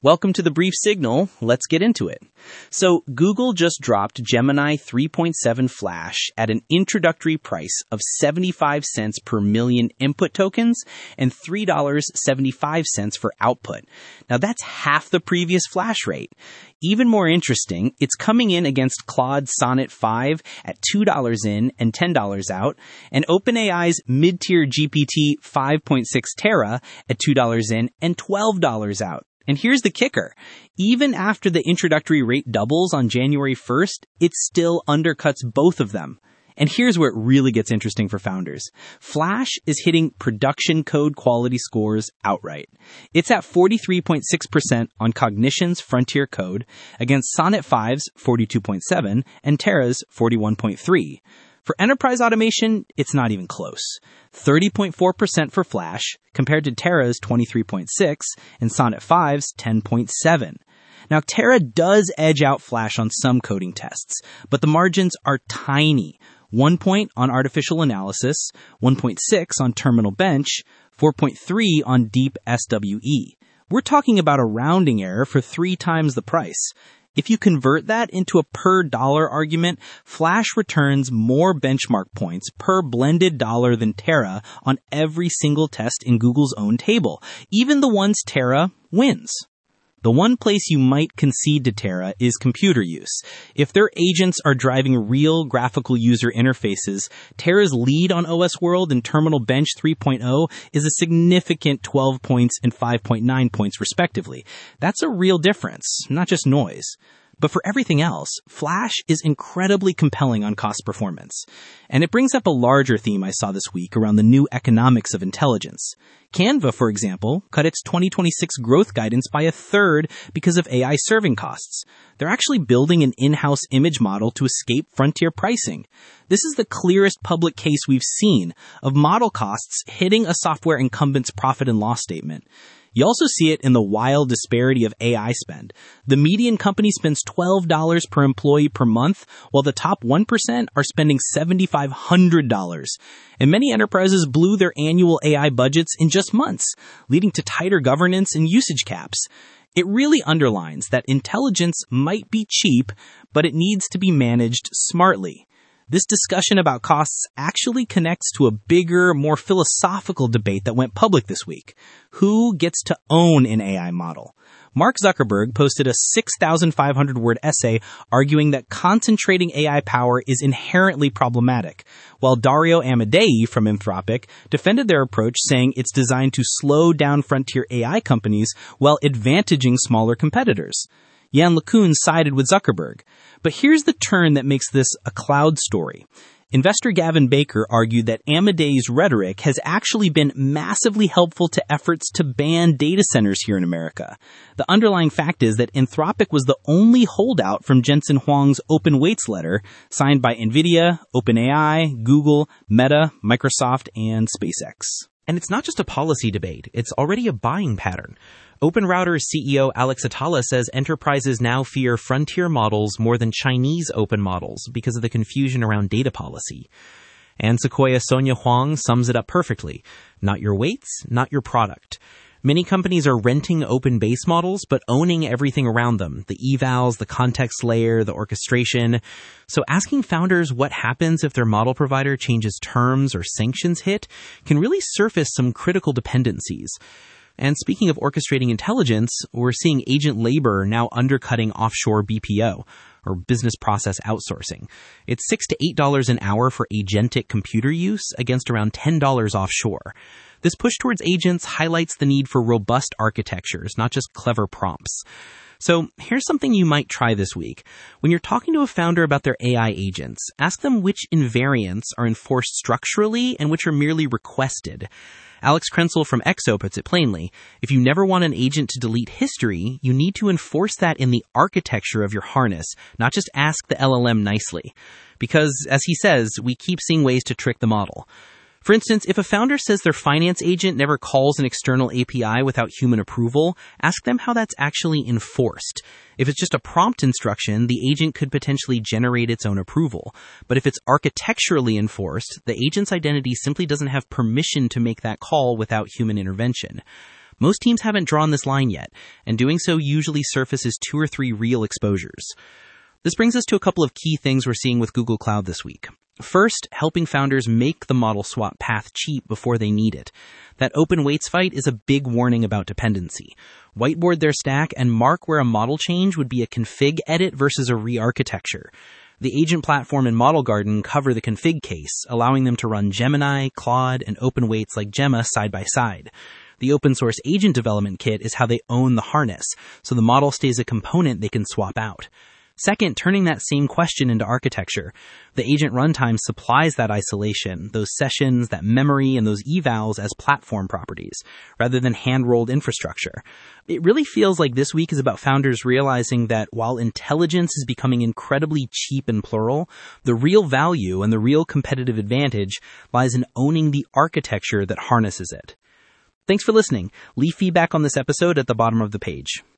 Welcome to the Brief Signal. Let's get into it. So Google just dropped Gemini 3.7 Flash at an introductory price of 75 cents per million input tokens and $3.75 for output. Now that's half the previous Flash rate. Even more interesting, it's coming in against Claude Sonnet 5 at $2 in and $10 out, and OpenAI's mid-tier GPT 5.6 Tera at $2 in and $12 out. And here's the kicker. Even after the introductory rate doubles on January 1st, it still undercuts both of them. And here's where it really gets interesting for founders. Flash is hitting production code quality scores outright. It's at 43.6% on Cognition's Frontier code against Sonnet 5's 42.7 and Tera's 41.3. For enterprise automation, it's not even close. 30.4% for Flash compared to Tera's 23.6 and Sonnet 5's 10.7. Now, Tera does edge out Flash on some coding tests, but the margins are tiny. 1 point on artificial analysis, 1.6 on terminal bench, 4.3 on deep SWE. We're talking about a rounding error for 3 times the price. If you convert that into a per dollar argument, Flash returns more benchmark points per blended dollar than Tera on every single test in Google's own table, even the ones Tera wins. The one place you might concede to Tera is computer use. If their agents are driving real graphical user interfaces, Tera's lead on OS World and Terminal Bench 3.0 is a significant 12 points and 5.9 points respectively. That's a real difference, not just noise. But for everything else, Flash is incredibly compelling on cost performance. And it brings up a larger theme I saw this week around the new economics of intelligence. Canva, for example, cut its 2026 growth guidance by a third because of AI serving costs. They're actually building an in-house image model to escape frontier pricing. This is the clearest public case we've seen of model costs hitting a software incumbent's profit and loss statement. You also see it in the wild disparity of AI spend. The median company spends $12 per employee per month, while the top 1% are spending $7,500. And many enterprises blew their annual AI budgets in just months, leading to tighter governance and usage caps. It really underlines that intelligence might be cheap, but it needs to be managed smartly. This discussion about costs actually connects to a bigger, more philosophical debate that went public this week. Who gets to own an AI model? Mark Zuckerberg posted a 6,500-word essay arguing that concentrating AI power is inherently problematic, while Dario Amodei from Anthropic defended their approach, saying it's designed to slow down frontier AI companies while advantaging smaller competitors. Yann LeCun sided with Zuckerberg. But here's the turn that makes this a cloud story. Investor Gavin Baker argued that Amodei's rhetoric has actually been massively helpful to efforts to ban data centers here in America. The underlying fact is that Anthropic was the only holdout from Jensen Huang's open weights letter, signed by NVIDIA, OpenAI, Google, Meta, Microsoft, and SpaceX. And it's not just a policy debate, it's already a buying pattern. OpenRouter's CEO Alex Atala says enterprises now fear frontier models more than Chinese open models because of the confusion around data policy. And Sequoia's Sonia Huang sums it up perfectly. Not your weights, not your product. Many companies are renting open base models, but owning everything around them. The evals, the context layer, the orchestration. So asking founders what happens if their model provider changes terms or sanctions hit can really surface some critical dependencies. And speaking of orchestrating intelligence, we're seeing agent labor now undercutting offshore BPO, or business process outsourcing. It's $6 to $8 an hour for agentic computer use against around $10 offshore. This push towards agents highlights the need for robust architectures, not just clever prompts. So here's something you might try this week. When you're talking to a founder about their AI agents, ask them which invariants are enforced structurally and which are merely requested. Alex Krenzel from EXO puts it plainly. If you never want an agent to delete history, you need to enforce that in the architecture of your harness, not just ask the LLM nicely. Because, as he says, we keep seeing ways to trick the model. For instance, if a founder says their finance agent never calls an external API without human approval, ask them how that's actually enforced. If it's just a prompt instruction, the agent could potentially generate its own approval. But if it's architecturally enforced, the agent's identity simply doesn't have permission to make that call without human intervention. Most teams haven't drawn this line yet, and doing so usually surfaces 2 or 3 real exposures. This brings us to a couple of key things we're seeing with Google Cloud this week. First, helping founders make the model swap path cheap before they need it. That open weights fight is a big warning about dependency. Whiteboard their stack and mark where a model change would be a config edit versus a re-architecture. The agent platform and Model Garden cover the config case, allowing them to run Gemini, Claude, and open weights like Gemma side by side. The open source agent development kit is how they own the harness, so the model stays a component they can swap out. Second, turning that same question into architecture. The agent runtime supplies that isolation, those sessions, that memory, and those evals as platform properties, rather than hand-rolled infrastructure. It really feels like this week is about founders realizing that while intelligence is becoming incredibly cheap and plural, the real value and the real competitive advantage lies in owning the architecture that harnesses it. Thanks for listening. Leave feedback on this episode at the bottom of the page.